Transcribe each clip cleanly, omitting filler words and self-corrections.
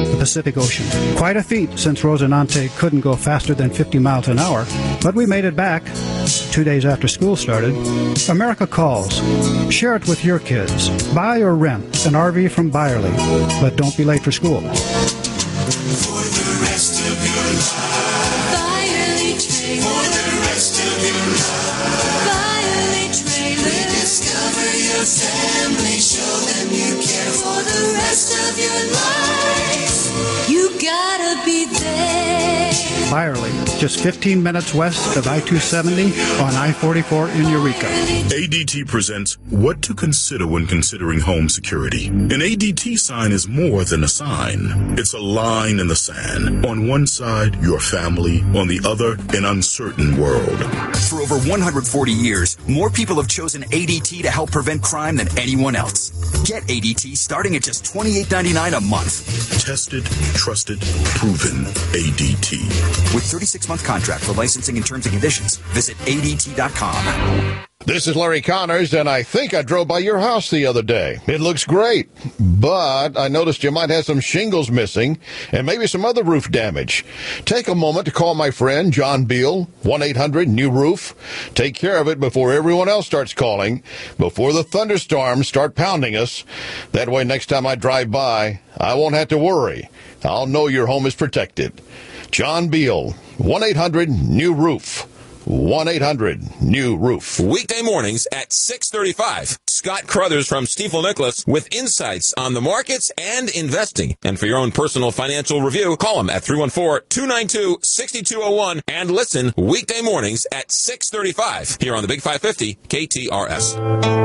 the Pacific Ocean. Quite a feat since Rosinante couldn't go faster than 50 miles an hour, but we made it back 2 days after school started. America calls. Share it with your kids. Buy or rent an RV from Byerly, but don't be late for school. For the rest of your life. Byerly Trailer. For the rest of your life. Byerly Trailer. Rediscover your family. Show them you care for the rest of your life. You gotta be there. Byerly, just 15 minutes west of I-270 on I-44 in Eureka. ADT presents What to Consider When Considering Home Security. An ADT sign is more than a sign. It's a line in the sand. On one side, your family. On the other, an uncertain world. For over 140 years, more people have chosen ADT to help prevent crime than anyone else. Get ADT starting at just $28.99 a month. Tested, trusted, proven ADT. With 36-month contract for licensing and terms and conditions, visit ADT.com. This is Larry Connors, and I think I drove by your house the other day. It looks great, but I noticed you might have some shingles missing and maybe some other roof damage. Take a moment to call my friend John Beal, 1-800-NEW-ROOF. Take care of it before everyone else starts calling, before the thunderstorms start pounding us. That way, next time I drive by, I won't have to worry. I'll know your home is protected. John Beal, 1-800-NEW-ROOF. 1-800-NEW-ROOF. Weekday mornings at 6:35. Scott Crothers from Stifel Nicholas with insights on the markets and investing. And for your own personal financial review, call him at 314-292-6201 and listen weekday mornings at 6:35 here on the Big 550 KTRS.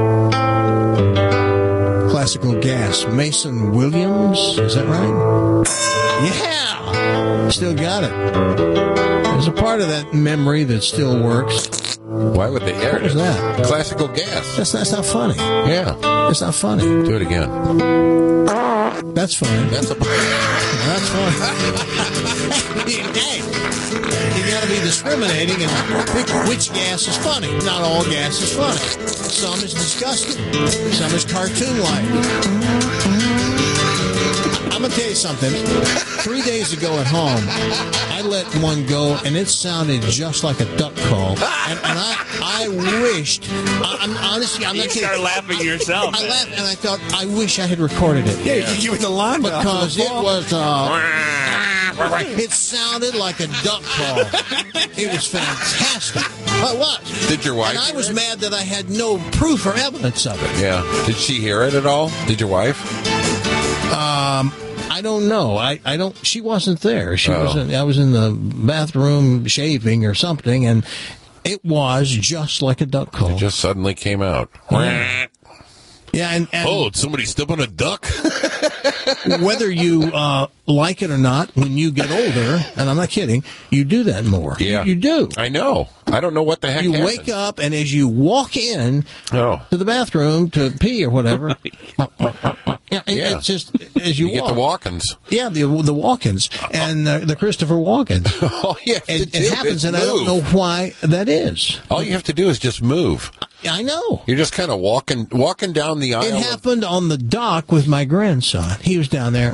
Classical Gas. Mason Williams, is that right? Yeah! Still got it. There's a part of that memory that still works. Why would they air it? What was that? Classical Gas. That's not funny. Yeah. That's not funny. Do it again. That's funny. That's funny. Hey, you gotta be discriminating and pick which gas is funny. Not all gas is funny. Some is disgusting. Some is cartoon-like. I'm going to tell you something. 3 days ago at home, I let one go, and it sounded just like a duck call. And I wished, I'm honestly, I'm not kidding. You start laughing yourself. I laughed, and I thought, I wish I had recorded it. Yeah, you were the line because it was, it sounded like a duck call. It was fantastic. It was. Did your wife? And I was mad that I had no proof or evidence of it. Yeah. Did she hear it at all? Did your wife? I don't know. I don't. She wasn't there. She wasn't. I was in the bathroom shaving or something, and it was just like a duck call. It just suddenly came out. Yeah, and did somebody step on a duck? Whether you like it or not, when you get older, and I'm not kidding, you do that more. Yeah. You do. I know. I don't know what the heck happened. Wake up, and as you walk in to the bathroom to pee or whatever, it's just as you get the walk-ins. Yeah, the walk-ins and the Christopher Walken. Oh, yeah. It happens, and I don't know why that is. All you have to do is just move. I know. You're just kind of walking down the aisle. It happened on the dock with my grandson. He was down there.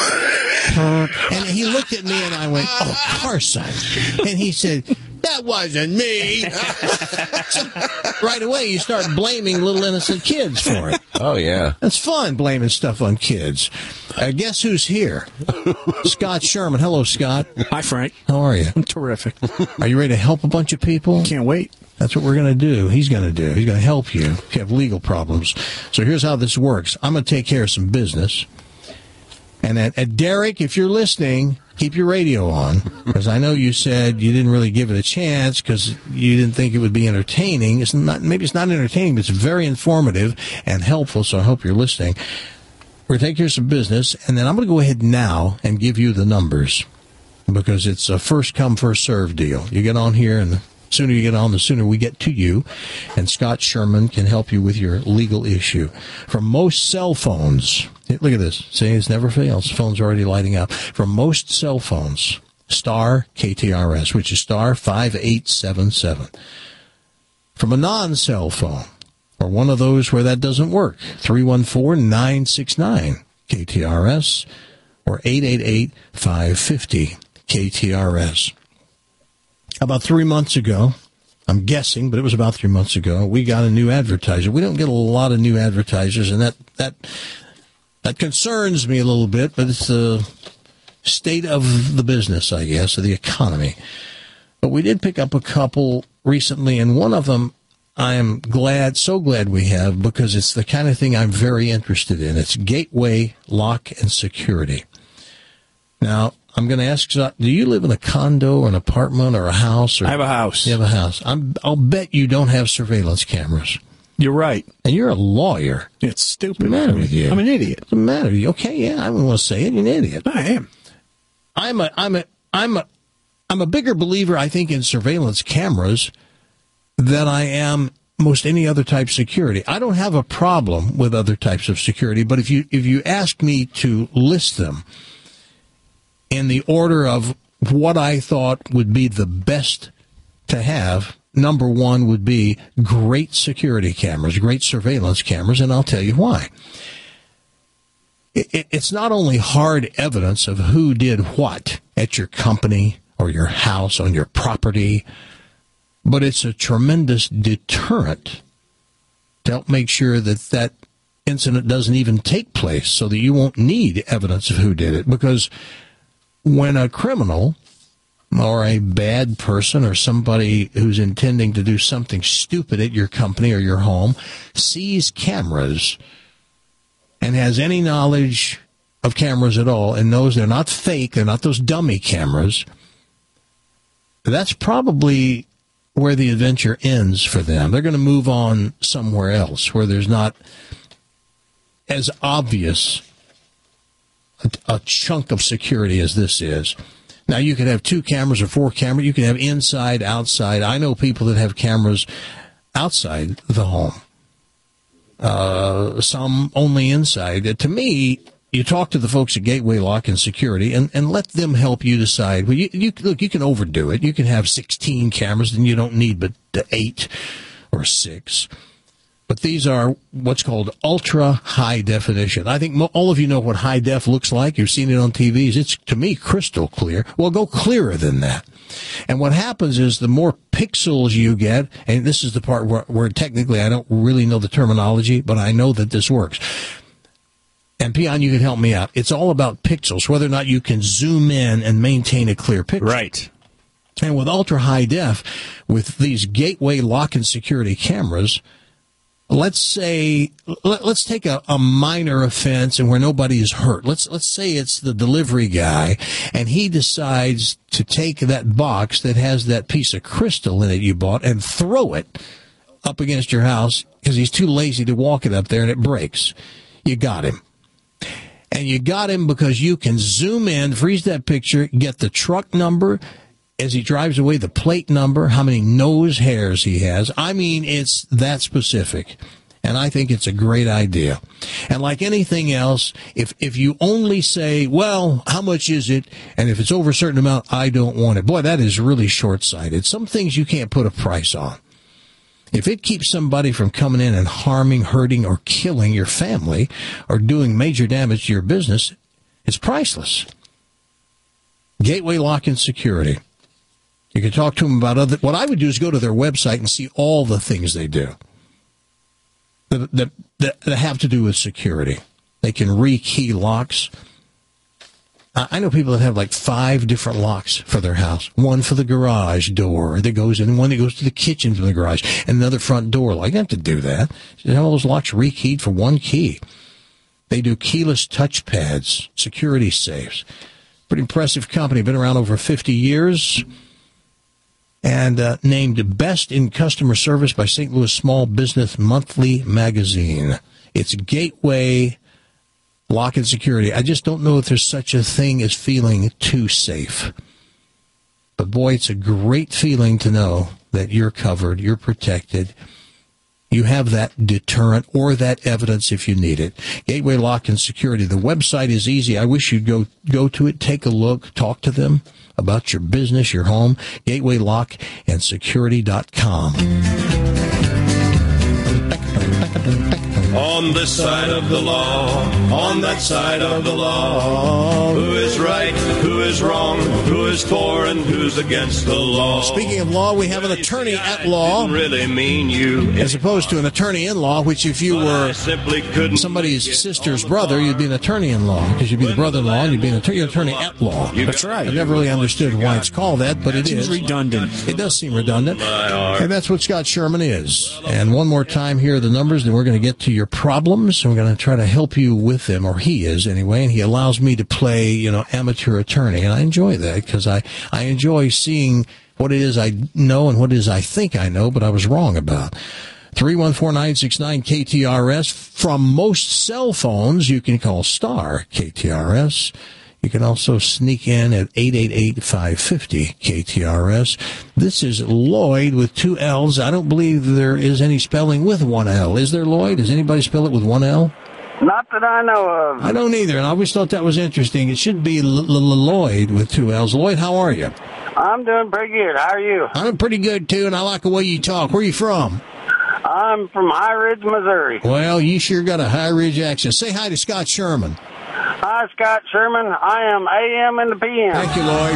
And he looked at me, and I went, "Oh, Carson." And he said, "That wasn't me." So, right away, you start blaming little innocent kids for it. Oh, yeah. That's fun, blaming stuff on kids. Guess who's here? Scott Sherman. Hello, Scott. Hi, Frank. How are you? I'm terrific. Are you ready to help a bunch of people? Can't wait. That's what we're going to do. He's going to do. He's going to help you if you have legal problems. So here's how this works. I'm going to take care of some business. And at Derek, if you're listening, keep your radio on, because I know you said you didn't really give it a chance because you didn't think it would be entertaining. Maybe it's not entertaining, but it's very informative and helpful, so I hope you're listening. We're going to take care of some business, and then I'm going to go ahead now and give you the numbers, because it's a first-come, first-served deal. You get on here, and the sooner you get on, the sooner we get to you, and Scott Sherman can help you with your legal issue. For most cell phones, look at this. See, it never fails. The phone's already lighting up. For most cell phones, star KTRS, which is star 5877. From a non-cell phone, or one of those where that doesn't work, 314-969 KTRS, or 888-550-KTRS. About 3 months ago, I'm guessing, but it was about 3 months ago, we got a new advertiser. We don't get a lot of new advertisers, and that concerns me a little bit, but it's the state of the business, I guess, of the economy. But we did pick up a couple recently, and one of them I am so glad we have, because it's the kind of thing I'm very interested in. It's Gateway Lock and Security. Now, I'm going to ask, do you live in a condo or an apartment or a house? Or, I have a house. You have a house. I'll bet you don't have surveillance cameras. You're right. And you're a lawyer. It's stupid. What's the matter with you? I'm an idiot. What's the matter with you? Okay, yeah, I wouldn't want to say it. You're an idiot. I am. I'm a bigger believer, I think, in surveillance cameras than I am most any other type of security. I don't have a problem with other types of security, but if you ask me to list them in the order of what I thought would be the best to have, number one would be great security cameras, great surveillance cameras, and I'll tell you why. It's not only hard evidence of who did what at your company or your house, on your property, but it's a tremendous deterrent to help make sure that incident doesn't even take place, so that you won't need evidence of who did it. Because when a criminal or a bad person or somebody who's intending to do something stupid at your company or your home sees cameras and has any knowledge of cameras at all and knows they're not fake, they're not those dummy cameras, that's probably where the adventure ends for them. They're going to move on somewhere else where there's not as obvious a chunk of security as this is. Now, you could have 2 cameras or 4 cameras. You can have inside, outside. I know people that have cameras outside the home. Some only inside. To me, you talk to the folks at Gateway Lock and Security and let them help you decide. Well, you can overdo it. You can have 16 cameras, and you don't need but 8 or 6. But these are what's called ultra high definition. I think all of you know what high def looks like. You've seen it on TVs. It's, to me, crystal clear. Well, go clearer than that. And what happens is the more pixels you get, and this is the part where technically I don't really know the terminology, but I know that this works. And Peon, you can help me out. It's all about pixels, whether or not you can zoom in and maintain a clear picture. Right. And with ultra high def, with these Gateway Lock and Security cameras, let's take a minor offense and where nobody is hurt. Let's say it's the delivery guy, and he decides to take that box that has that piece of crystal in it you bought and throw it up against your house because he's too lazy to walk it up there, and it breaks. You got him. And you got him because you can zoom in, freeze that picture, get the truck number as he drives away, the plate number, how many nose hairs he has. I mean, it's that specific. And I think it's a great idea. And like anything else, if you only say, well, how much is it? And if it's over a certain amount, I don't want it. Boy, that is really short-sighted. Some things you can't put a price on. If it keeps somebody from coming in and harming, hurting, or killing your family or doing major damage to your business, it's priceless. Gateway Lock and Security. You can talk to them about what I would do is go to their website and see all the things they do that have to do with security. They can rekey locks. I know people that have like 5 different locks for their house. One for the garage door that goes in, one that goes to the kitchen from the garage, and another front door lock. You don't have to do that. You have all those locks rekeyed for one key. They do keyless touchpads, security safes. Pretty impressive company. Been around over 50 years. And named Best in Customer Service by St. Louis Small Business Monthly Magazine. It's Gateway Lock and Security. I just don't know if there's such a thing as feeling too safe. But boy, it's a great feeling to know that you're covered, you're protected. You have that deterrent or that evidence if you need it. Gateway Lock and Security. The website is easy. I wish you'd go to it, take a look, talk to them about your business, your home. GatewayLockandSecurity.com. On this side of the law, on that side of the law. Who is right, who is wrong, who is for and who's against the law? Speaking of law, we have an attorney at law. Really mean you. As opposed to an attorney-in-law, which if you were somebody's sister's brother, you'd be an attorney-in-law, because you'd be the brother-in-law and you'd be an attorney-at-law. That's right. I've never really understood why it's called that, but it is. Seems redundant. It does seem redundant. And that's what Scott Sherman is. And one more time, here are the numbers, then we're going to get to your problems, and we're going to try to help you with them, or he is anyway, and he allows me to play, amateur attorney, and I enjoy that, because I enjoy seeing what it is I know and what it is I think I know, but I was wrong about. 314-969-KTRS. From most cell phones, you can call star KTRS. You can also sneak in at 888-550-KTRS. This is Lloyd with 2 L's. I don't believe there is any spelling with 1 L. Is there, Lloyd? Does anybody spell it with 1 L? Not that I know of. I don't either, and I always thought that was interesting. It should be Lloyd with 2 L's. Lloyd, how are you? I'm doing pretty good. How are you? I'm pretty good, too, and I like the way you talk. Where are you from? I'm from High Ridge, Missouri. Well, you sure got a High Ridge accent. Say hi to Scott Sherman. Hi, Scott Sherman. I am AM and the PM. Thank you, Lloyd.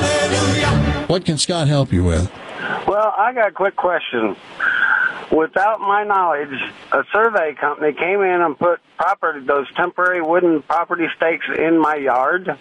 What can Scott help you with? Well, I got a quick question. Without my knowledge, a survey company came in and put those temporary wooden property stakes in my yard.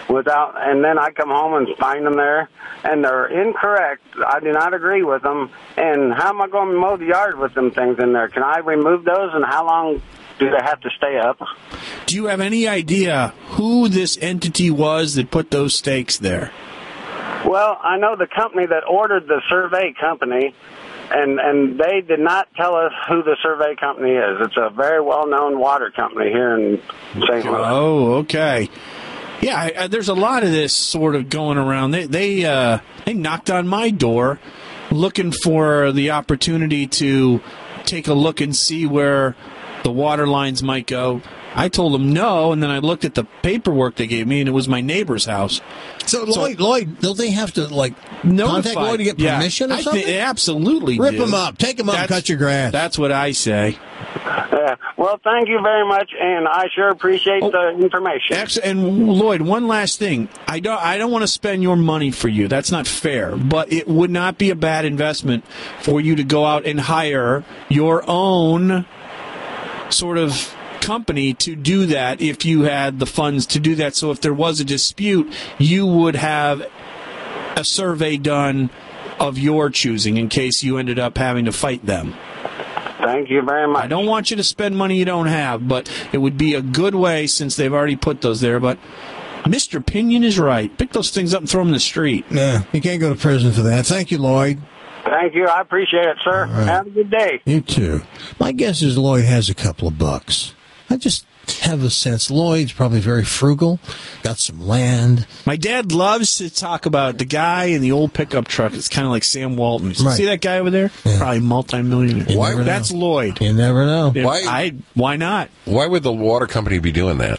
And then I come home and find them there, and they're incorrect. I do not agree with them. And how am I going to mow the yard with them things in there? Can I remove those, and how long do they have to stay up? Do you have any idea who this entity was that put those stakes there? Well, I know the company that ordered the survey company, and they did not tell us who the survey company is. It's a very well-known water company here in St. Louis. Oh, okay. Yeah, there's a lot of this sort of going around. They knocked on my door looking for the opportunity to take a look and see where the water lines might go. I told them no, and then I looked at the paperwork they gave me, and it was my neighbor's house. So Lloyd, don't they have to, contact Lloyd to get permission or something? They absolutely Rip them up. Take them up and cut your grass. That's what I say. Well, thank you very much, and I sure appreciate the information. And Lloyd, one last thing. I don't want to spend your money for you. That's not fair. But it would not be a bad investment for you to go out and hire your own sort of company to do that if you had the funds to do that. So if there was a dispute, you would have a survey done of your choosing in case you ended up having to fight them. Thank you very much. I don't want you to spend money you don't have, but it would be a good way since they've already put those there. But Mr. Pinion is right. Pick those things up and throw them in the street. Nah, you can't go to prison for that. Thank you, Lloyd. Thank you. I appreciate it, sir. Right. Have a good day. You too. My guess is Lloyd has a couple of bucks. I just have the sense Lloyd's probably very frugal, got some land. My dad loves to talk about the guy in the old pickup truck. It's kind of like Sam Walton. Right. See that guy over there? Yeah. Probably multi-millionaire. Why? That's Lloyd. You never know. Why not? Why would the water company be doing that?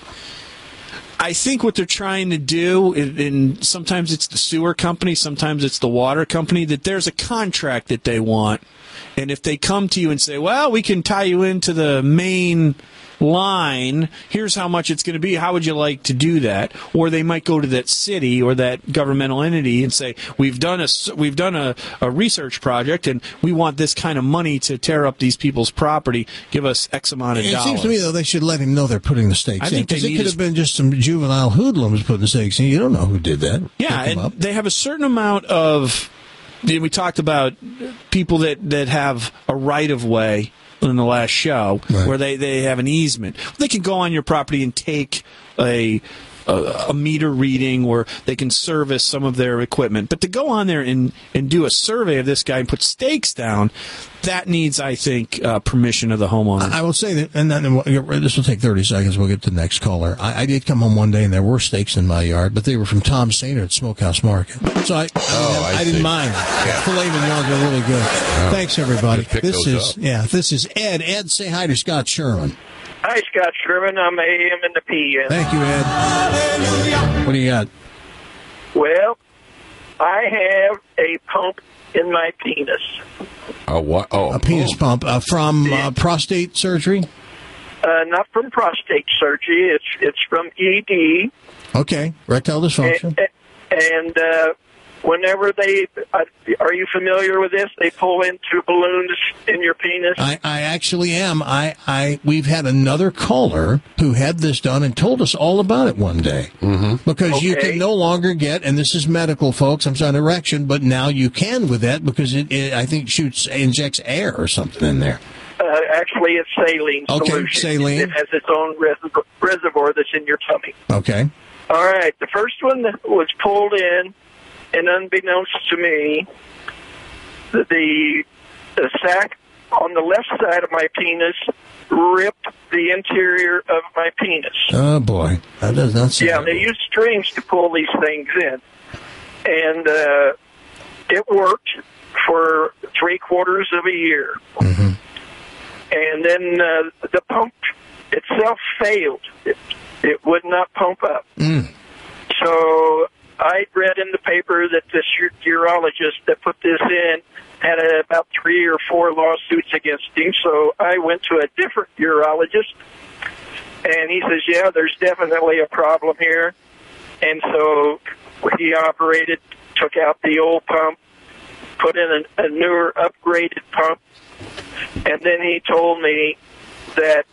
I think what they're trying to do, and sometimes it's the sewer company, sometimes it's the water company, that there's a contract that they want. And if they come to you and say, well, we can tie you into the main line, here's how much it's going to be, how would you like to do that? Or they might go to that city or that governmental entity and say, we've done a research project and we want this kind of money to tear up these people's property, give us X amount of dollars. It seems to me, though, they should let him know they're putting the stakes in, because it could have been just some juvenile hoodlums putting the stakes in. You don't know who did that. Yeah, and they have a certain amount of, we talked about people that have a right-of-way in the last show, right, where they have an easement. They can go on your property and take a meter reading, or they can service some of their equipment. But to go on there and do a survey of this guy and put stakes down, that needs, I think, permission of the homeowner. I will say that, and then this will take 30 seconds. We'll get to the next caller. I did come home one day, and there were stakes in my yard, but they were from Tom Sainer at Smokehouse Market. So I didn't mind. Yeah. Filet mignons are really good. Oh. Thanks, everybody. This is Ed. Ed, say hi to Scott Sherman. Hi, Scott Sherman. I'm AM and the PM. Thank you, Ed. Hallelujah. What do you got? Well, I have a pump in my penis. A what? Oh, a penis pump from prostate surgery? Not from prostate surgery. It's from ED. Okay, erectile dysfunction. And whenever are you familiar with this? They pull in two balloons in your penis. I actually am. We've had another caller who had this done and told us all about it one day. Mm-hmm. Because you can no longer get, and this is medical, folks, I'm sorry, an erection, but now you can with that because it I think injects air or something in there. Actually, it's saline solution. Saline. It has its own reservoir that's in your tummy. Okay. All right. The first one was pulled in, and unbeknownst to me, the sac on the left side of my penis ripped the interior of my penis. Oh, boy. That does not sound... Yeah, they use strings to pull these things in. And it worked for 3/4 of a year. Mm-hmm. And then the pump itself failed. It would not pump up. Mm. So I read in the paper that this urologist that put this in had about 3 or 4 lawsuits against him. So I went to a different urologist, and he says, yeah, there's definitely a problem here. And so he operated, took out the old pump, put in a newer, upgraded pump, and then he told me that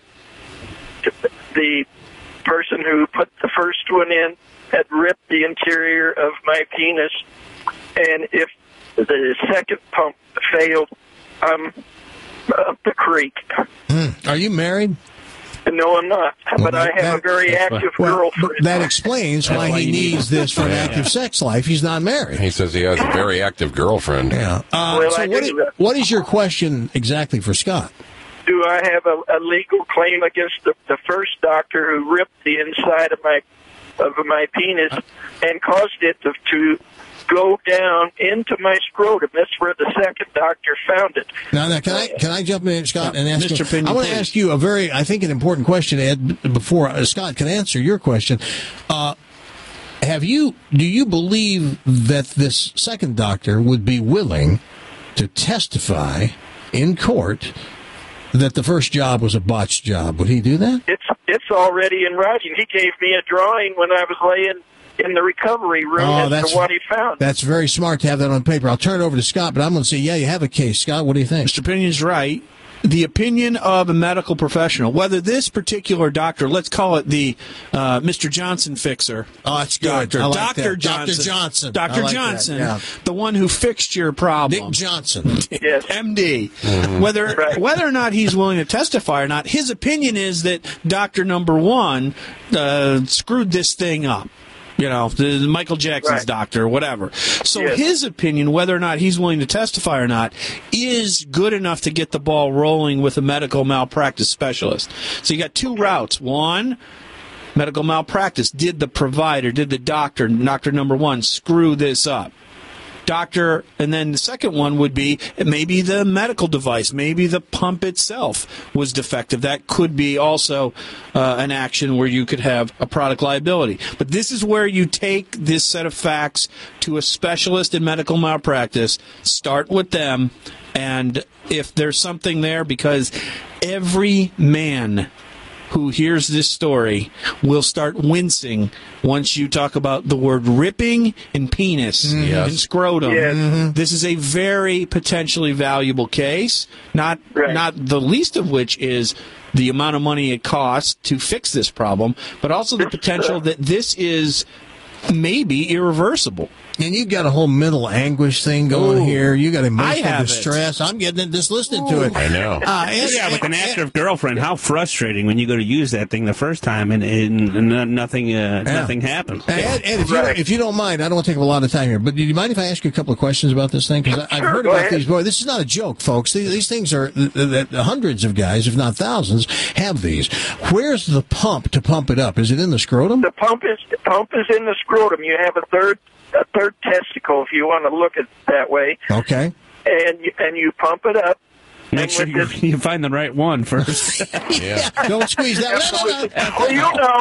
the person who put the first one in had ripped the interior of my penis, and if the second pump failed, I'm up the creek. Are you married? No, I'm not. But I have a very active girlfriend. That explains why he needs this for an active sex life. He's not married. He says he has a very active girlfriend. Yeah. So what is your question exactly for Scott? Do I have a legal claim against the first doctor who ripped the inside of my penis and caused it to go down into my scrotum? That's where the second doctor found it. Now, can I jump in, Scott, and ask Mr. you? Pinion, I want to ask you I think, an important question, Ed, before Scott can answer your question. Do you believe that this second doctor would be willing to testify in court that the first job was a botched job? Would he do that? It's already in writing. He gave me a drawing when I was laying in the recovery room as to what he found. That's very smart to have that on paper. I'll turn it over to Scott, but I'm going to say, yeah, you have a case. Scott, what do you think? Mr. Pinion's right. The opinion of a medical professional, whether this particular doctor, let's call it the Mr. Johnson fixer. Oh, that's good. Doctor, I like Dr. that. Johnson. Dr. Johnson. Dr. I like Johnson, that, yeah. the one who fixed your problem. Nick Johnson. Yes. MD. Mm-hmm. Whether or not he's willing to testify or not, his opinion is that Dr. Number One screwed this thing up. You know, the Michael Jackson's doctor or whatever. So his opinion, whether or not he's willing to testify or not, is good enough to get the ball rolling with a medical malpractice specialist. So you got two routes. One, medical malpractice. Did the provider, did the doctor Number One, screw this up? Doctor, and then the second one would be maybe the medical device, maybe the pump itself was defective. That could be also an action where you could have a product liability. But this is where you take this set of facts to a specialist in medical malpractice, start with them, and if there's something there, because every man who hears this story will start wincing once you talk about the word ripping and penis and scrotum. Yes. Mm-hmm. This is a very potentially valuable case, not the least of which is the amount of money it costs to fix this problem, but also the potential that this is maybe irreversible. And you got a whole mental anguish thing going here. You got emotional distress. I'm getting it just listening to it. I know. With an active girlfriend, how frustrating when you go to use that thing the first time and nothing happens. Ed, if you don't mind, I don't want to take up a lot of time here, but do you mind if I ask you a couple of questions about this thing? Because I've heard about these. Boy, this is not a joke, folks. These things are hundreds of guys, if not thousands, have these. Where's the pump to pump it up? Is it in the scrotum? The pump is in the scrotum. You have a third testicle, if you want to look at it that way. Okay. And you pump it up. Make sure you find the right one first. Yeah. Don't squeeze that. Well,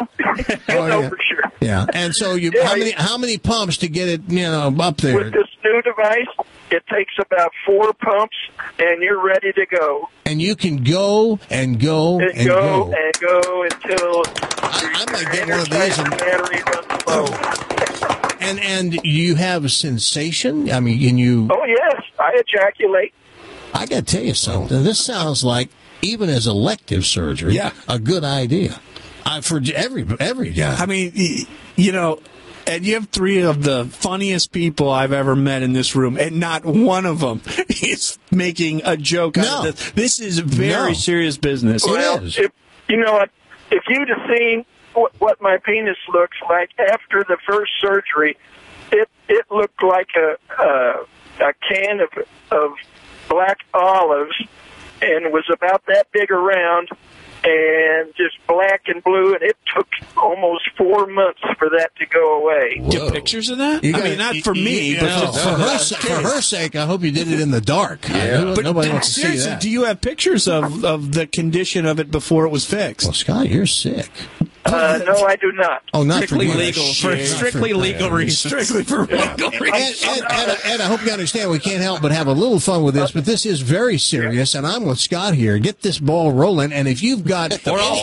you'll know for sure. Yeah. And so how many pumps to get it, up there? With this new device device, it takes about 4 pumps, and you're ready to go. And you can go and go And and go go. and go until I might get one of these and battery runs low. and you have a sensation. I mean, can you? Oh yes, I ejaculate. I got to tell you something. This sounds like, even as elective surgery, a good idea. For every guy. I mean, you know, and you have 3 of the funniest people I've ever met in this room, and not one of them is making a joke out of this. This is very serious business. Well, if you'd have seen what my penis looks like after the first surgery, it looked like a can of black olives, and was about that big around, and just black and blue, and it took almost 4 months for that to go away. Do you have pictures of that? I mean, not for me, but for her sake, I hope you did it in the dark. But Nobody wants to see seriously, that. do you have pictures of the condition of it before it was fixed? Well, Scott, you're sick. No, I do not. Oh, not strictly for legal, strictly legal reasons. Strictly for legal reasons. And I hope you understand we can't help but have a little fun with this, but this is very serious, and I'm with Scott here. Get this ball rolling, and if you've got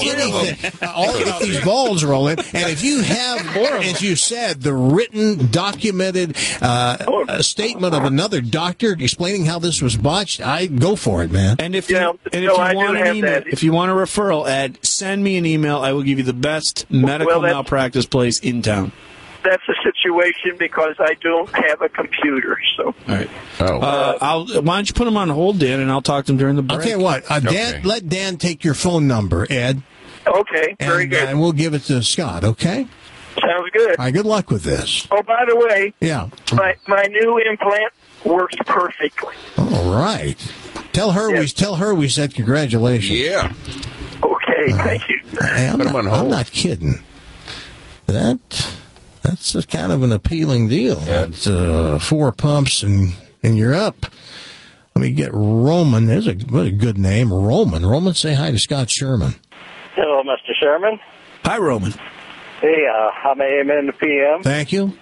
get these balls rolling, and if you have, as you said, the written, documented statement of another doctor explaining how this was botched, I'd go for it, man. And if you want an email, if you want a referral, Ed, send me an email. I will give you the best medical malpractice place in town. That's a situation because I don't have a computer. So, all right. Why don't you put them on hold, Dan, and I'll talk to them during the break. I'll tell you what, Dan, let Dan take your phone number, Ed. Okay, very good. And we'll give it to Scott, okay? Sounds good. All right, good luck with this. Oh, by the way, yeah, my new implant works perfectly. All right. Tell her we said congratulations. Yeah. Okay, thank you. Hey, I'm not kidding. That's a kind of an appealing deal. It's 4 pumps and you're up. Let me get Roman. What a good name, Roman. Roman, say hi to Scott Sherman. Hello, Mr. Sherman. Hi, Roman. Hey, I'm AM and PM. Thank you.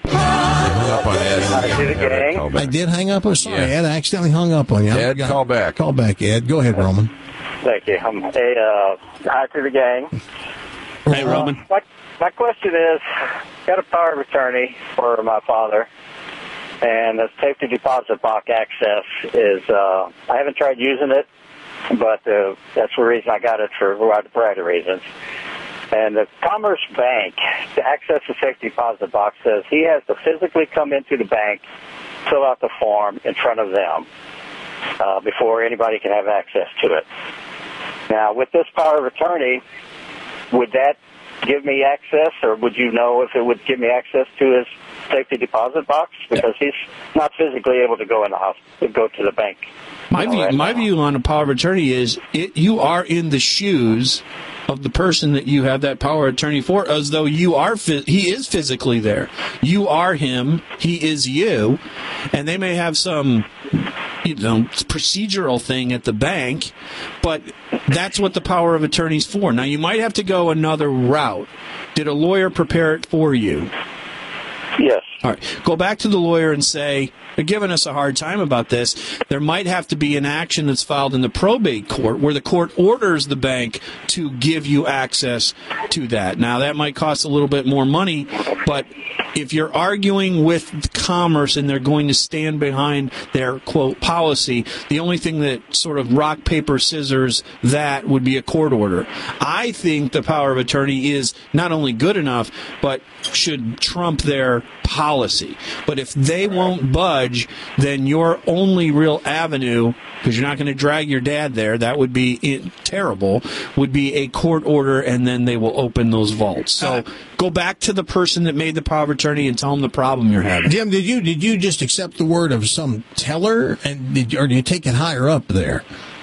Hi to the gang. I did hang up. I'm sorry, Ed. I accidentally hung up on you. Ed, call back. Call back, Ed. Go ahead, Roman. Thank you. Hi to the gang. Hey, Roman. My question is, got a power of attorney for my father, and the safety deposit box access is, I haven't tried using it, but that's the reason I got it, for a variety of reasons. And the Commerce Bank, to access the safety deposit box, says he has to physically come into the bank, fill out the form in front of them before anybody can have access to it. Now, with this power of attorney, would that give me access, or would you know if it would give me access to his safety deposit box? Because he's not physically able to go in the house, to go to the bank. My view on a power of attorney is you are in the shoes of the person that you have that power of attorney for, as though you are. He is physically there. You are him. He is you, and they may have some, procedural thing at the bank, but that's what the power of attorney's for. Now, you might have to go another route. Did a lawyer prepare it for you? Yes. All right. Go back to the lawyer and say, they're giving us a hard time about this. There might have to be an action that's filed in the probate court where the court orders the bank to give you access to that. Now, that might cost a little bit more money, but if you're arguing with Commerce and they're going to stand behind their, quote, policy, the only thing that sort of rock, paper, scissors that would be a court order. I think the power of attorney is not only good enough, but should trump their policy. But if they won't budge, then your only real avenue, because you're not going to drag your dad there, that would be terrible, would be a court order, and then they will open those vaults. So go back to the person that made the power of attorney and tell them the problem you're having. Jim, did you just accept the word of some teller, or do you take it higher up there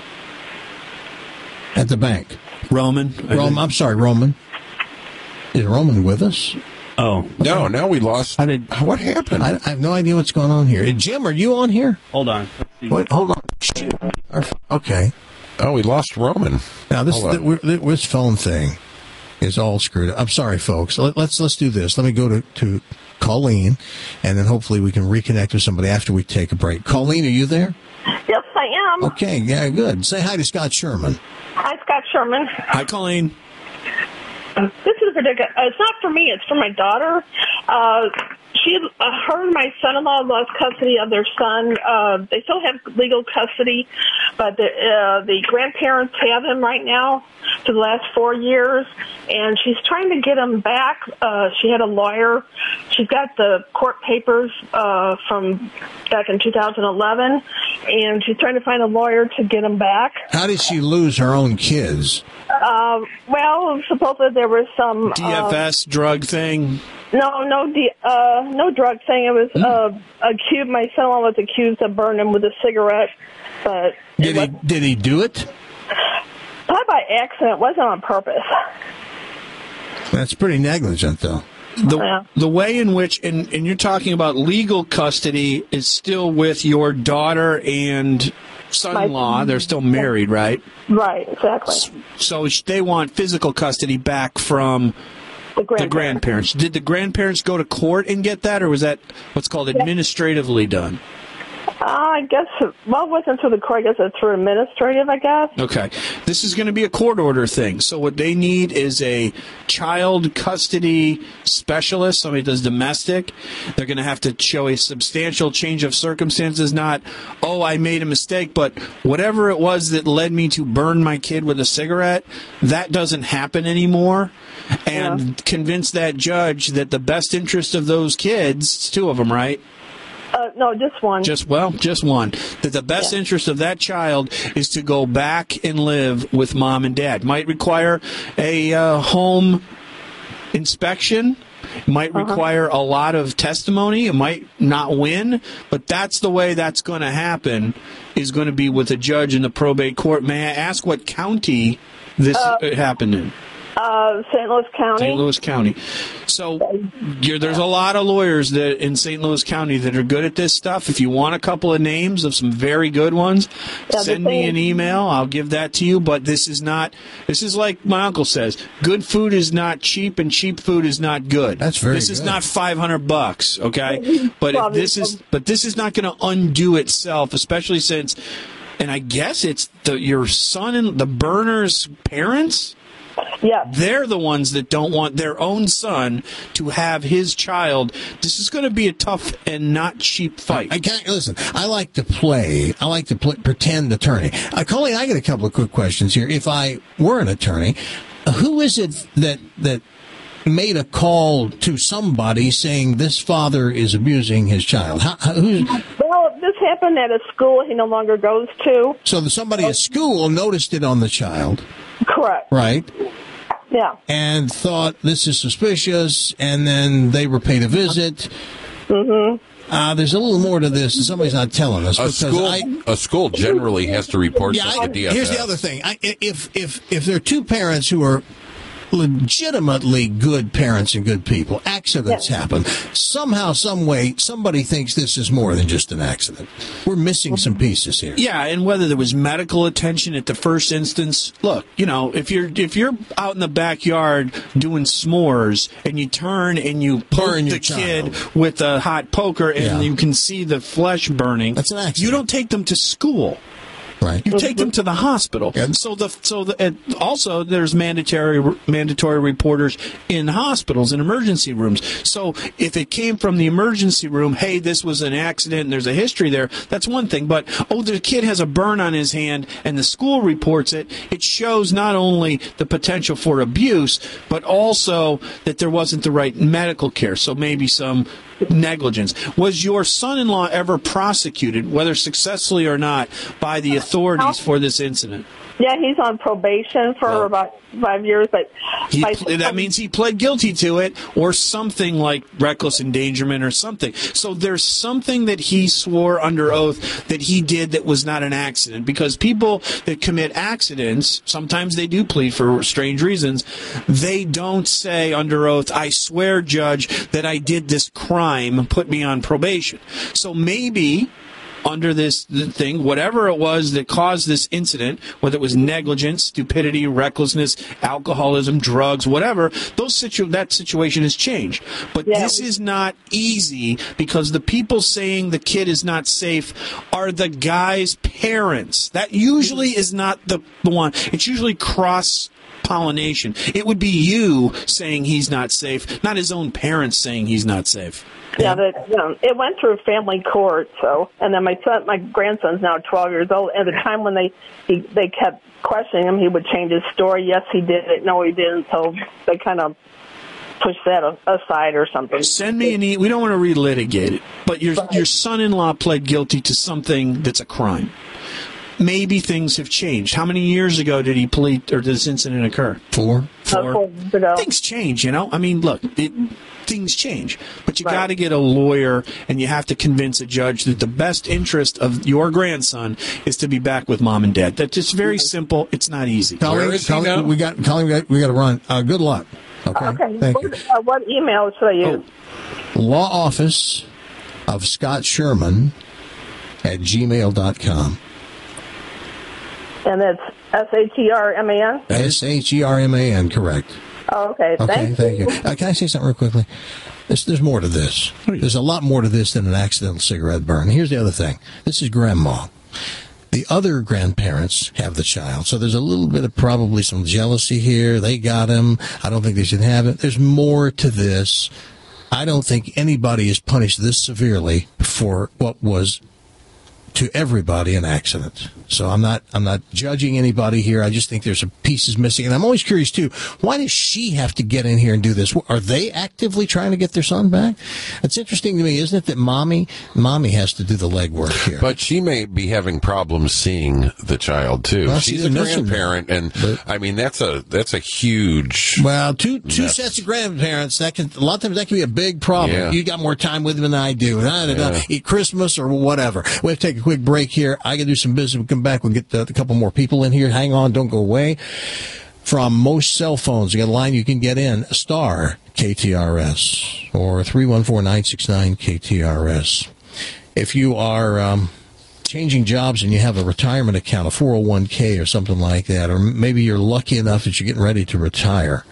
at the bank? Roman. I'm sorry, Roman. Is Roman with us? Oh. No, now we lost. What happened? I have no idea what's going on here. Jim, are you on here? Hold on. Wait, hold on. Shoot. Okay. Oh, we lost Roman. Now, this phone thing is all screwed up. I'm sorry, folks. Let's do this. Let me go to Colleen, and then hopefully we can reconnect with somebody after we take a break. Colleen, are you there? Yes, I am. Okay, yeah, good. Say hi to Scott Sherman. Hi, Scott Sherman. Hi, Colleen. This is ridiculous. It's not for me. It's for my daughter. Her and my son-in-law lost custody of their son. They still have legal custody, but the grandparents have him right now for the last 4 years, and she's trying to get him back. She had a lawyer. She's got the court papers from back in 2011, and she's trying to find a lawyer to get him back. How did she lose her own kids? Well, supposedly there was some DFS drug thing. No drug thing. It was accused. My son-in-law was accused of burning him with a cigarette, but did he do it? Probably by accident. It wasn't on purpose. That's pretty negligent, though. The way in which, and you're talking about legal custody, is still with your daughter and son-in-law. They're still married, right? Right, exactly. So they want physical custody back from the grandparents. Did the grandparents go to court and get that, or was that what's called administratively done? I guess, it wasn't through the court. I guess it's through administrative, I guess. Okay. This is going to be a court order thing. So what they need is a child custody specialist, somebody that does domestic. They're going to have to show a substantial change of circumstances, not, I made a mistake, but whatever it was that led me to burn my kid with a cigarette, that doesn't happen anymore. And convince that judge that the best interest of those kids, it's two of them, right? No, just one. Just one. That the best interest of that child is to go back and live with mom and dad. Might require a home inspection. Might require a lot of testimony. It might not win, but that's the way that's going to happen, is going to be with a judge in the probate court. May I ask what county this happened in? St. Louis County. St. Louis County. So there's a lot of lawyers that in St. Louis County that are good at this stuff. If you want a couple of names of some very good ones, send me an email. I'll give that to you. But this is like my uncle says, good food is not cheap and cheap food is not good. That's very This is not $500, okay? But this is not going to undo itself, especially since, and I guess it's your son and the burner's parents. Yeah. They're the ones that don't want their own son to have his child. This is going to be a tough and not cheap fight. I like to play pretend attorney. Colleen, I got a couple of quick questions here. If I were an attorney, who is it that made a call to somebody saying this father is abusing his child? Well, this happened at a school he no longer goes to. So somebody at school noticed it on the child. Correct. Right. Yeah. And thought this is suspicious, and then they were paid a visit. Mm-hmm. There's a little more to this, and somebody's not telling us. A school generally has to report something to DFS. Here's the other thing. If there are two parents who are legitimately good parents and good people, accidents happen. Somehow, some way, somebody thinks this is more than just an accident. We're missing some pieces here. Yeah, and whether there was medical attention at the first instance. Look, if you're out in the backyard doing s'mores and you turn and you poke the kid with a hot poker and you can see the flesh burning, that's an accident. You don't take them to school. Right. You take them to the hospital. And also there's mandatory reporters in hospitals and emergency rooms. So if it came from the emergency room, hey, this was an accident and there's a history there, that's one thing. But the kid has a burn on his hand and the school reports it. It shows not only the potential for abuse, but also that there wasn't the right medical care. So maybe some negligence. Was your son-in-law ever prosecuted, whether successfully or not, by the authorities for this incident? Yeah, he's on probation for about 5 years, but that means he pled guilty to it, or something like reckless endangerment or something. So there's something that he swore under oath that he did that was not an accident, because people that commit accidents, sometimes they do plead for strange reasons. They don't say under oath, I swear, Judge, that I did this crime, put me on probation. So maybe under this thing, whatever it was that caused this incident, whether it was negligence, stupidity, recklessness, alcoholism, drugs, whatever, that situation has changed. But this is not easy because the people saying the kid is not safe are the guy's parents. That usually is not the one. It's usually cross-pollination. It would be you saying he's not safe, not his own parents saying he's not safe. Yeah, it went through family court. So, and then my grandson's now 12 years old. At the time when they kept questioning him, he would change his story. Yes, he did it. No, he didn't. So they kind of push that aside or something. Send me an we don't want to relitigate it, but your son-in-law pled guilty to something that's a crime. Maybe things have changed. How many years ago did he plead, or did this incident occur? 4. 4 years ago. Things change, I mean, look, things change. But you got to get a lawyer, and you have to convince a judge that the best interest of your grandson is to be back with mom and dad. That's just very simple. It's not easy. Colleen, we got to run. Good luck. Okay. Thank you. What email should I use? Law Office of Scott Sherman at gmail.com. And that's SHERMAN? SHERMAN, correct. Oh, okay. Thank you. Can I say something real quickly? There's more to this. There's a lot more to this than an accidental cigarette burn. Here's the other thing. This is grandma. The other grandparents have the child, so there's a little bit of probably some jealousy here. They got him. I don't think they should have it. There's more to this. I don't think anybody is punished this severely for what was to everybody an accident. So I'm not judging anybody here. I just think there's some pieces missing. And I'm always curious, too, why does she have to get in here and do this? Are they actively trying to get their son back? It's interesting to me, isn't it, that mommy has to do the legwork here? But she may be having problems seeing the child, too. Well, she's a grandparent, and I mean, that's a huge... Well, two sets of grandparents, a lot of times that can be a big problem. Yeah. You got more time with them than I do. Eat Christmas or whatever. We have to take a quick break here. I got to do some business. We'll come back. We'll get a couple more people in here. Hang on. Don't go away. From most cell phones, you got a line you can get in, star KTRS or 314-969-KTRS. If you are changing jobs and you have a retirement account, a 401k or something like that, or maybe you're lucky enough that you're getting ready to retire,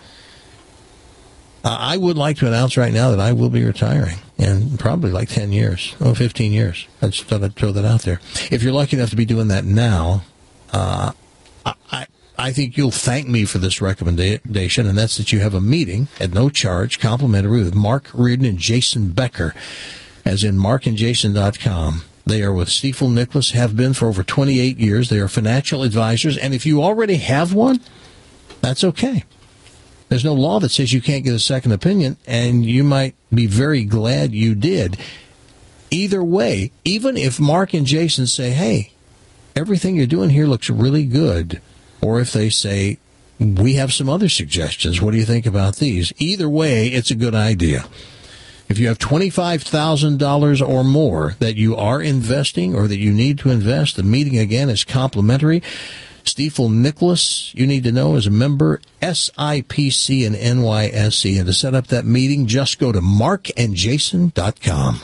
I would like to announce right now that I will be retiring in probably like 10 years, 15 years. I just thought I'd throw that out there. If you're lucky enough to be doing that now, I think you'll thank me for this recommendation, and that's that you have a meeting at no charge, complimentary, with Mark Reardon and Jason Becker, as in markandjason.com. They are with Stifel Nicolaus, have been for over 28 years. They are financial advisors, and if you already have one, that's okay. There's no law that says you can't get a second opinion, and you might be very glad you did. Either way, even if Mark and Jason say, hey, everything you're doing here looks really good, or if they say, we have some other suggestions, what do you think about these? Either way, it's a good idea. If you have $25,000 or more that you are investing or that you need to invest, the meeting, again, is complimentary. Stifel Nicolaus, you need to know, is a member, SIPC and NYSE. And to set up that meeting, just go to markandjason.com.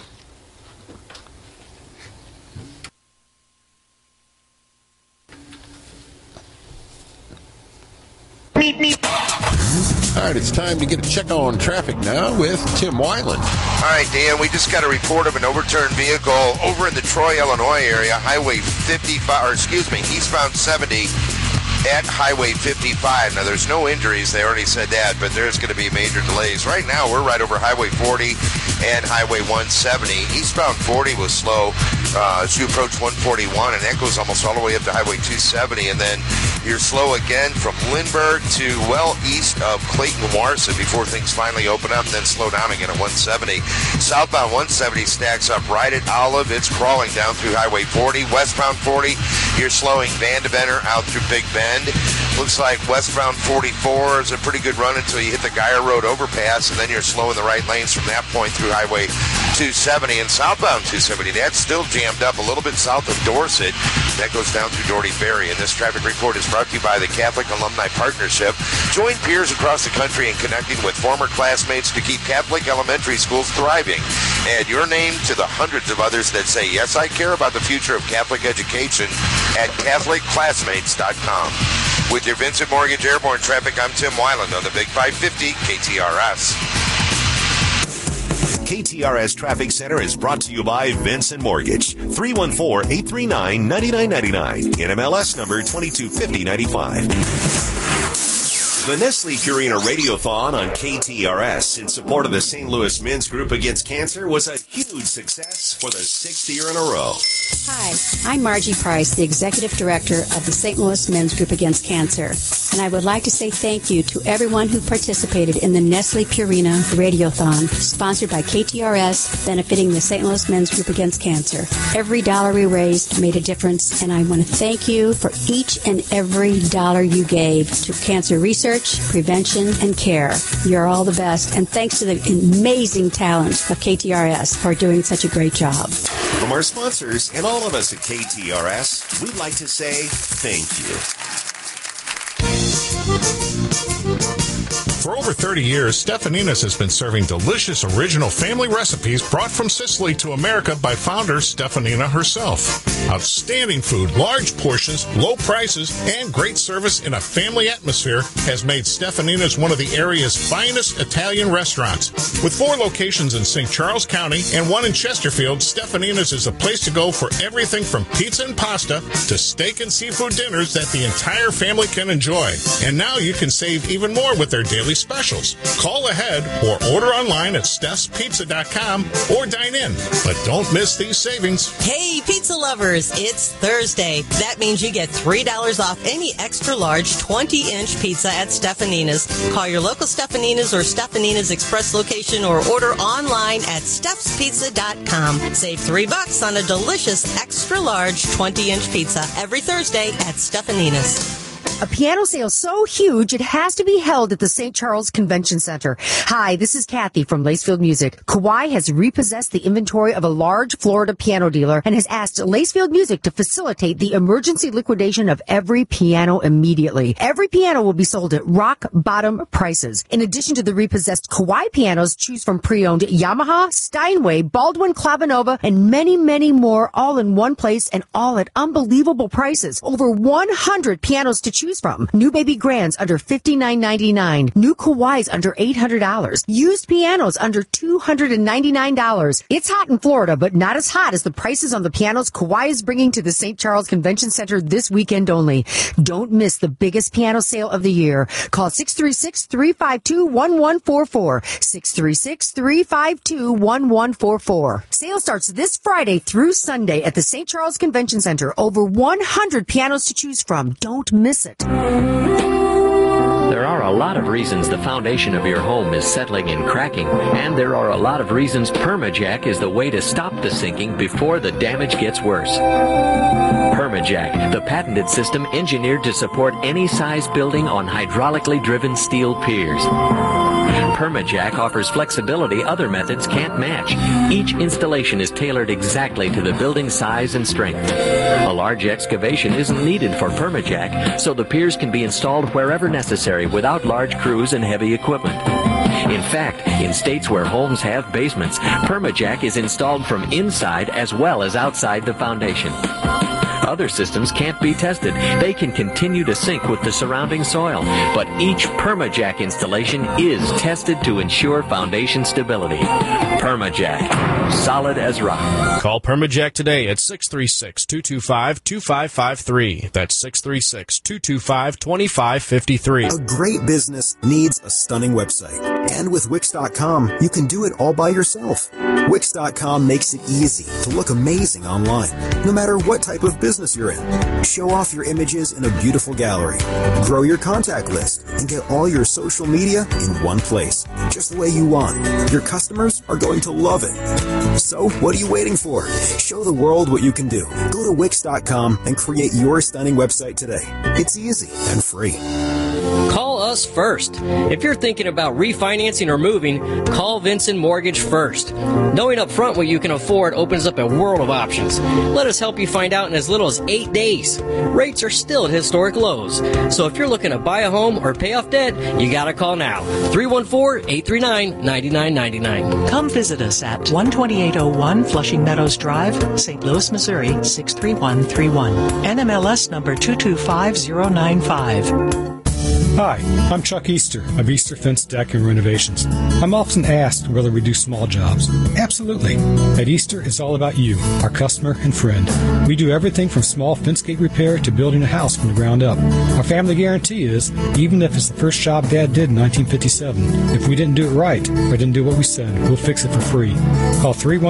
All right, it's time to get a check on traffic now with Tim Weiland. All right, Dan, we just got a report of an overturned vehicle over in the Troy, Illinois area, Highway 55, eastbound 70 at Highway 55. Now, there's no injuries. They already said that, but there's going to be major delays. Right now, we're right over Highway 40 and Highway 170. Eastbound 40 was slow as you approach 141, and that goes almost all the way up to Highway 270. And then you're slow again from Lindbergh to well east of Clayton Warsa before things finally open up, then slow down again at 170. Southbound 170 stacks up right at Olive. It's crawling down through Highway 40. Westbound 40, you're slowing Vandeventer out through Big Bend. Looks like westbound 44 is a pretty good run until you hit the Geyer Road overpass, and then you're slow in the right lanes from that point through Highway 270 and southbound 270. That's still jammed up a little bit south of Dorset. That goes down through Doherty Ferry. And this traffic report is brought to you by the Catholic Alumni Partnership. Join peers across the country in connecting with former classmates to keep Catholic elementary schools thriving. Add your name to the hundreds of others that say, yes, I care about the future of Catholic education at CatholicClassmates.com. With your Vincent Mortgage Airborne Traffic, I'm Tim Weiland on the Big 550 KTRS. KTRS Traffic Center is brought to you by Vincent Mortgage. 314-839-9999. NMLS number 225095. The Nestle Purina Radiothon on KTRS in support of the St. Louis Men's Group Against Cancer was a huge success for the 6th year in a row. Hi, I'm Margie Price, the Executive Director of the St. Louis Men's Group Against Cancer, and I would like to say thank you to everyone who participated in the Nestle Purina Radiothon, sponsored by KTRS, benefiting the St. Louis Men's Group Against Cancer. Every dollar we raised made a difference, and I want to thank you for each and every dollar you gave to cancer research, prevention, and care. You're all the best, and thanks to the amazing talent of KTRS for doing such a great job. From our sponsors and all of us at KTRS, we'd like to say thank you. For over 30 years, Stefanina's has been serving delicious original family recipes brought from Sicily to America by founder Stefanina herself. Outstanding food, large portions, low prices, and great service in a family atmosphere has made Stefanina's one of the area's finest Italian restaurants. With 4 locations in St. Charles County and 1 in Chesterfield, Stefanina's is a place to go for everything from pizza and pasta to steak and seafood dinners that the entire family can enjoy. And now you can save even more with their daily specials. Call ahead or order online at Stef'sPizza.com or dine in. But don't miss these savings. Hey, pizza lovers, it's Thursday. That means you get $3 off any extra large 20-inch pizza at Stefanina's. Call your local Stefanina's or Stefanina's Express location or order online at Stef'sPizza.com. Save $3 on a delicious extra large 20-inch pizza every Thursday at Stefanina's. A piano sale so huge it has to be held at the St. Charles Convention Center. Hi, this is Kathy from Lacefield Music. Kawhi has repossessed the inventory of a large Florida piano dealer and has asked Lacefield Music to facilitate the emergency liquidation of every piano immediately. Every piano will be sold at rock bottom prices. In addition to the repossessed Kawhi pianos, choose from pre-owned Yamaha, Steinway, Baldwin, Clavinova, and many, many more, all in one place and all at unbelievable prices. Over 100 pianos to choose from. New baby grands under $59.99. New Kawhis under $800. Used pianos under $299. It's hot in Florida, but not as hot as the prices on the pianos Kawhi is bringing to the St. Charles Convention Center this weekend only. Don't miss the biggest piano sale of the year. Call 636-352-1144. 636-352-1144. Sale starts this Friday through Sunday at the St. Charles Convention Center. Over 100 pianos to choose from. Don't miss it. There are a lot of reasons the foundation of your home is settling and cracking, and there are a lot of reasons Permajack is the way to stop the sinking before the damage gets worse. Permajack, the patented system engineered to support any size building on hydraulically driven steel piers. Permajack offers flexibility other methods can't match. Each installation is tailored exactly to the building's size and strength. A large excavation isn't needed for Permajack, so the piers can be installed wherever necessary without large crews and heavy equipment. In fact, in states where homes have basements, Permajack is installed from inside as well as outside the foundation. Other systems can't be tested. They can continue to sink with the surrounding soil, but each Permajack installation is tested to ensure foundation stability. Permajack, solid as rock. Call Permajack today at 636-225-2553. That's 636-225-2553. A great business needs a stunning website. And with Wix.com, you can do it all by yourself. Wix.com makes it easy to look amazing online, no matter what type of business you're in. Show off your images in a beautiful gallery. Grow your contact list and get all your social media in one place, just the way you want. Your customers are going to love it. So what are you waiting for? Show the world what you can do. Go to Wix.com and create your stunning website today. It's easy and free. Call us first. If you're thinking about refinancing or moving, call Vincent Mortgage first. Knowing up front what you can afford opens up a world of options. Let us help you find out in as little as 8 days. Rates are still at historic lows. So if you're looking to buy a home or pay off debt, you gotta call now. 314-839-9999. Come visit us at 12801 Flushing Meadows Drive, St. Louis, Missouri 63131. NMLS number 225095. Hi, I'm Chuck Easter of Easter Fence Deck and Renovations. I'm often asked whether we do small jobs. Absolutely. At Easter, it's all about you, our customer and friend. We do everything from small fence gate repair to building a house from the ground up. Our family guarantee is, even if it's the first job Dad did in 1957, if we didn't do it right or didn't do what we said, we'll fix it for free. Call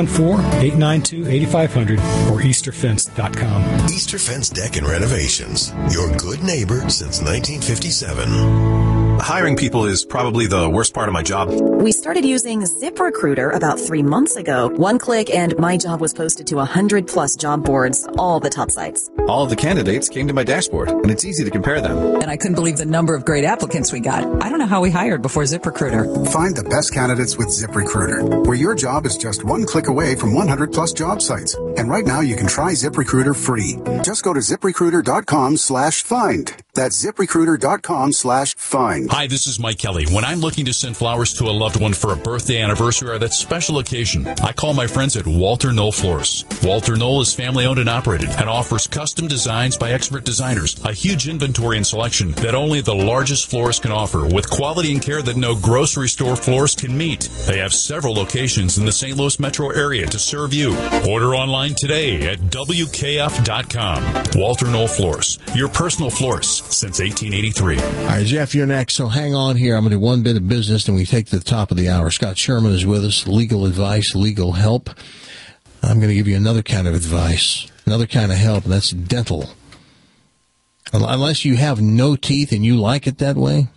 314-892-8500 or easterfence.com. Easter Fence Deck and Renovations. Your good neighbor since 1957. Hiring people is probably the worst part of my job. We started using ZipRecruiter about 3 months ago. One click and my job was posted to 100+ job boards, all the top sites. All of the candidates came to my dashboard, and it's easy to compare them. And I couldn't believe the number of great applicants we got. I don't know how we hired before ZipRecruiter. Find the best candidates with ZipRecruiter, where your job is just one click away from 100+ job sites. And right now you can try ZipRecruiter free. Just go to ZipRecruiter.com/find. That's ZipRecruiter.com/find. Hi, this is Mike Kelly. When I'm looking to send flowers to a loved one for a birthday, anniversary, or that special occasion, I call my friends at Walter Knoll Florists. Walter Knoll is family-owned and operated and offers custom designs by expert designers, a huge inventory and selection that only the largest florist can offer, with quality and care that no grocery store florist can meet. They have several locations in the St. Louis metro area to serve you. Order online today at WKF.com. Walter Knoll Florists, your personal florist since 1883. All right, Jeff, you're next, so hang on here. I'm going to do one bit of business, and we take to the top of the hour. Scott Sherman is with us, legal advice, legal help. I'm going to give you another kind of advice, another kind of help, and that's dental. Unless you have no teeth and you like it that way,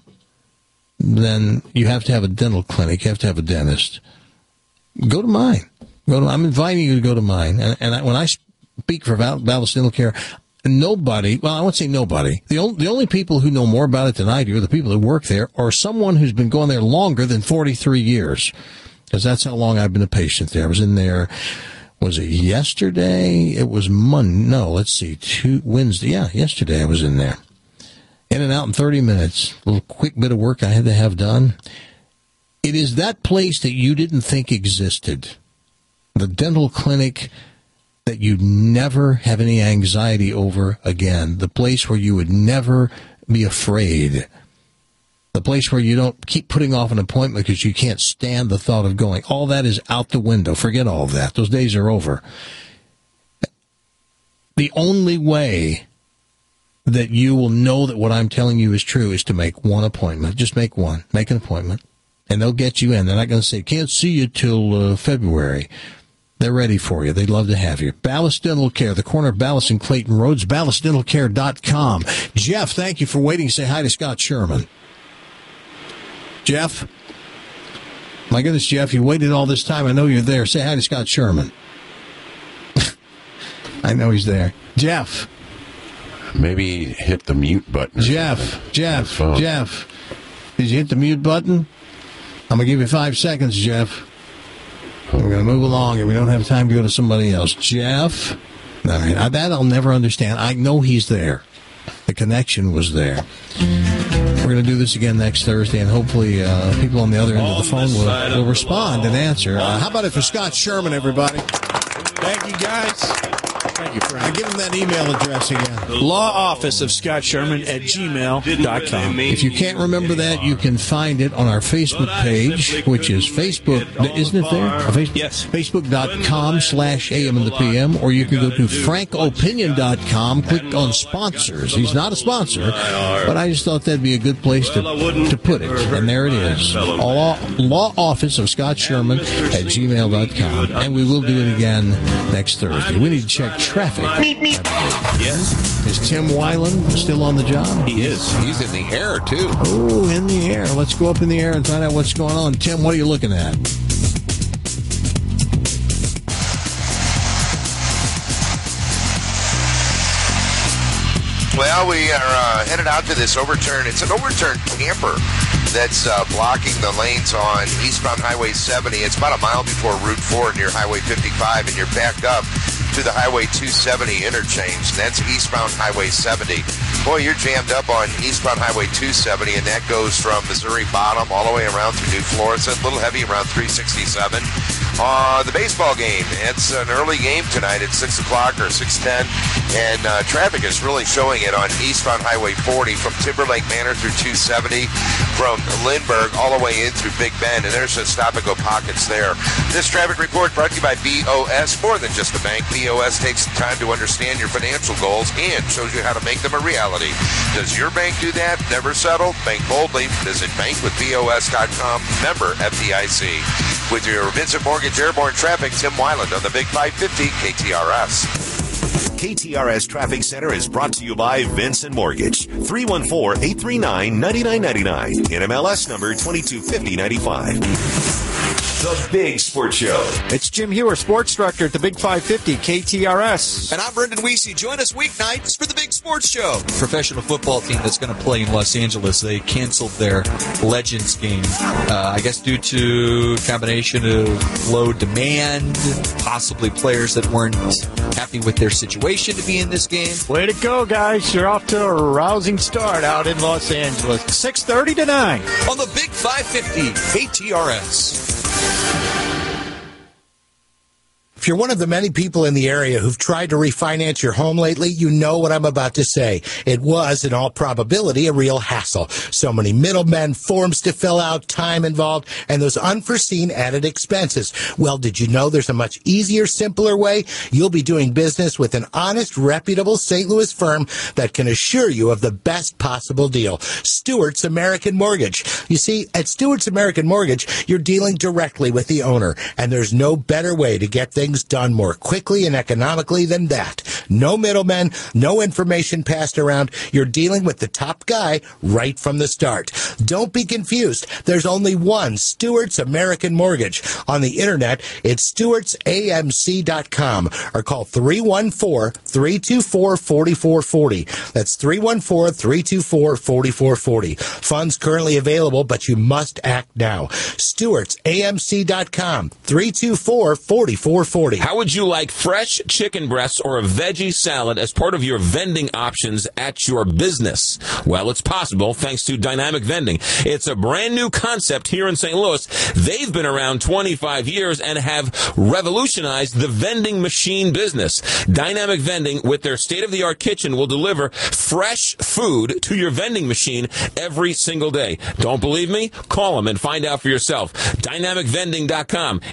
then you have to have a dental clinic. You have to have a dentist. Go to mine. I'm inviting you to go to mine. And when I speak for Vallis Dental Care, nobody, well, I won't say nobody. The only people who know more about it than I do are the people that work there, or someone who's been going there longer than 43 years. Because that's how long I've been a patient there. I was in there, was it yesterday? It was Monday. No, let's see, Wednesday. Yeah, yesterday I was in there. In and out in 30 minutes. A little quick bit of work I had to have done. It is that place that you didn't think existed. The dental clinic that you'd never have any anxiety over again. The place where you would never be afraid. The place where you don't keep putting off an appointment because you can't stand the thought of going. All that is out the window. Forget all of that. Those days are over. The only way that you will know that what I'm telling you is true is to make one appointment. Just make one. Make an appointment. And they'll get you in. They're not going to say, can't see you till February. They're ready for you. They'd love to have you. Vallis Dental Care, the corner of Vallis and Clayton Roads, VallisDentalCare.com. Jeff, thank you for waiting. Say hi to Scott Sherman. Jeff? My goodness, Jeff, you waited all this time. I know you're there. Say hi to Scott Sherman. I know he's there. Jeff. Maybe hit the mute button. Jeff. Did you hit the mute button? I'm going to give you 5 seconds, Jeff. We're going to move along, and we don't have time to go to somebody else. Jeff? All right, that I'll never understand. I know he's there. The connection was there. We're going to do this again next Thursday, and hopefully people on the other end of the phone will respond and answer. How about it for Scott Sherman, everybody? Thank you, guys. Thank you, Frank. Give him that email address again. Law Office of Scott Sherman at gmail.com. If you can't remember that, you can find it on our Facebook page, which is Facebook, isn't it there? Yes. Facebook.com/AM and the PM, or you can go to FrankOpinion.com, click on sponsors. He's not a sponsor, but I just thought that'd be a good place to put it. And there it is. Law Office of Scott Sherman at gmail.com. And we will do it again next Thursday. We need to check traffic. Yes. Is Tim Weiland still on the job? He is. He's in the air, too. Oh, in the air. Let's go up in the air and find out what's going on. Tim, what are you looking at? Well, we are headed out to this overturn. It's an overturned camper that's blocking the lanes on eastbound Highway 70. It's about a mile before Route 4 near Highway 55, and you're backed up to the Highway 270 interchange. That's eastbound Highway 70. Boy, you're jammed up on eastbound Highway 270, and that goes from Missouri Bottom all the way around to New Florissant. A little heavy around 367. The baseball game, it's an early game tonight at 6 o'clock or 6:10, and traffic is really showing it on eastbound Highway 40 from Timberlake Manor through 270, from Lindbergh all the way in through Big Bend, and there's just stop-and-go pockets there. This traffic report brought to you by BOS. More than just a bank, BOS takes the time to understand your financial goals and shows you how to make them a reality. Does your bank do that? Never settle? Bank boldly. Visit bankwithbos.com. Member FDIC. With your Vincent Mortgage Airborne Traffic, Tim Weiland on the Big 550 KTRS. KTRS Traffic Center is brought to you by Vincent Mortgage. 314-839-9999. NMLS number 225095. The Big Sports Show. It's Jim Hewer, sports director at the Big 550 KTRS. And I'm Brendan Weesey. Join us weeknights for the Big Sports Show. Professional football team that's going to play in Los Angeles. They canceled their Legends game. I guess due to a combination of low demand, possibly players that weren't happy with their situation to be in this game. Way to go, guys. You're off to a rousing start out in Los Angeles. 6:30 to 9. On the Big 550 KTRS. If you're one of the many people in the area who've tried to refinance your home lately, you know what I'm about to say. It was, in all probability, a real hassle. So many middlemen, forms to fill out, time involved, and those unforeseen added expenses. Well, did you know there's a much easier, simpler way? You'll be doing business with an honest, reputable St. Louis firm that can assure you of the best possible deal. Stewart's American Mortgage. You see, at Stewart's American Mortgage, you're dealing directly with the owner, and there's no better way to get things done more quickly and economically than that. No middlemen, no information passed around. You're dealing with the top guy right from the start. Don't be confused. There's only one Stewart's American Mortgage. On the internet, it's stewartsamc.com or call 314-324-4440. That's 314-324-4440. Funds currently available, but you must act now. stewartsamc.com, 324-4440. How would you like fresh chicken breasts or a veggie salad as part of your vending options at your business? Well, it's possible thanks to Dynamic Vending. It's a brand new concept here in St. Louis. They've been around 25 years and have revolutionized the vending machine business. Dynamic Vending, with their state-of-the-art kitchen, will deliver fresh food to your vending machine every single day. Don't believe me? Call them and find out for yourself. DynamicVending.com.